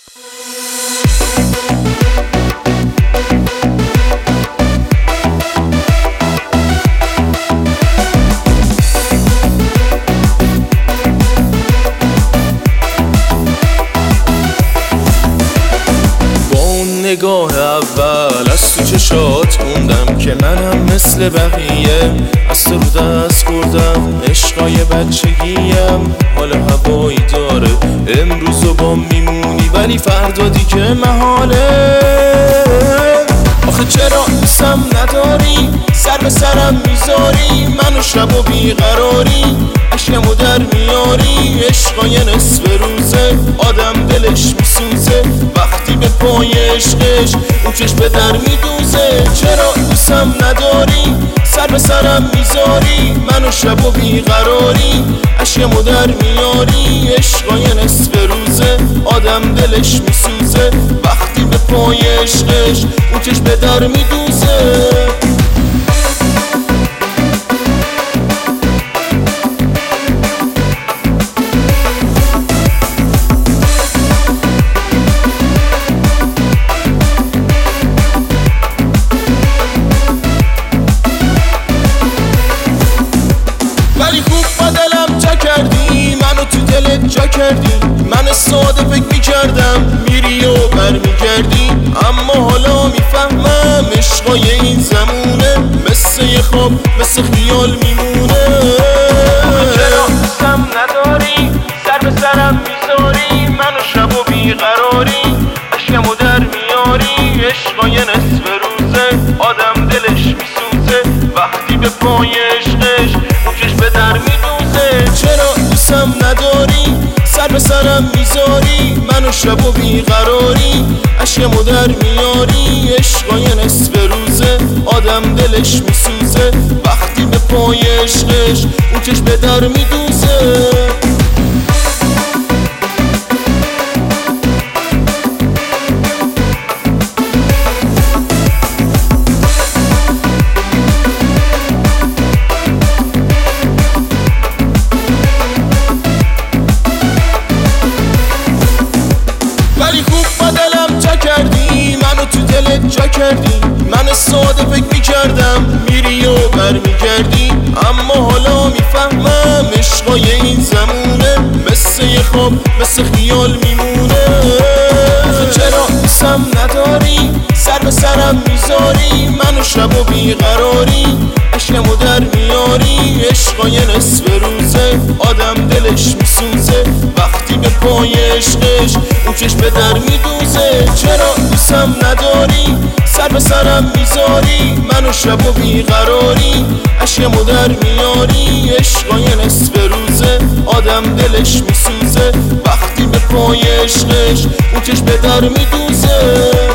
نگاه اول از تو چشات موندم که منم مثل بقیه از تو رو دست بردم، عشقای بچگیم حال هوایی داره، امروزو با میمونی ولی فردا دیگه محاله. آخه چرا دوستم نداری، سر به سرم میذاری، منو شب و بیقراری، اشکمو در میاری. عشقای نصف روزه آدم دلش میسوزه، وقتی به پای عشقش اون چشم به در میدوزه. چرا دوستم نداری، سر به سرم میذاری، منو شب و بیقراری، اشکمو در میاری. عشقای نصف روزه آدم دلش میسوزه، وقتی به پای عشقش اون چشم به در میدوزه. ولی خوب با دلم چه کردی، منو تو دلت جا کردی. من ساده فکر میکردم میری و برمیگردی، اما حالا میفهمم عشقای این زمونه مثل یه خواب مثل خیال میمونه. چرا دوستم نداری، سر به سرم میذاری، منو شب و بیقراری، اشکمو در میاری. عشقای نصف روزه آدم دلش میسوزه، وقتی به پای عشقش اون چشم به در میدوزه. چرا دوستم نداری، سر به سرم میذاری، منو شب و بیقراری، اشکمو در میاری. عشقای نصف روزه آدم دلش میسوزه، وقتی به پای عشقش اون چشم به در میدوزه. ولی خوب با دلم چه کردی، منو تو دلت جا کردی. من ساده فکر میکردم میری و برمیگردی، اما حالا میفهمم عشقای این زمونه مثل یه خواب مثل خیال میمونه. چرا دوستم نداری، سر به سرم میذاری، منو شب و بیقراری، اشکمو در میاری. عشقای نصف روزه آدم دلش میسوزه، وقتی به پای عشقش اون چشم به در میدوزه. چرا دوستم نداری، سر به سرم میذاری، منو شب و بیقراری، اشکمو در میاری. عشقای نصف روزه آدم دلش میسوزه، وقتی به پای عشقش اون چشم به در میدوزه.